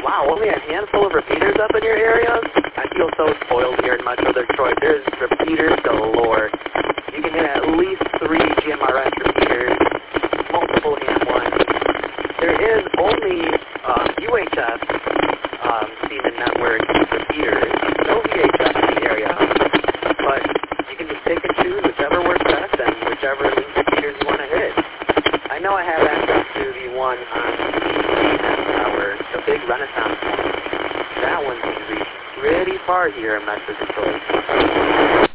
Wow, only a handful of repeaters up in your area? I feel so spoiled here in Metro Detroit. There's repeaters galore. You can hit at least 3 GMRS repeaters, multiple ham ones. There is only UHF Siemens Network repeaters, no VHF in the area, but you can just pick and choose whichever works best and whichever link repeaters you want to hit. I know I have access to the one on the tower, the big Renaissance one. That one can reach pretty far here in Metro Detroit.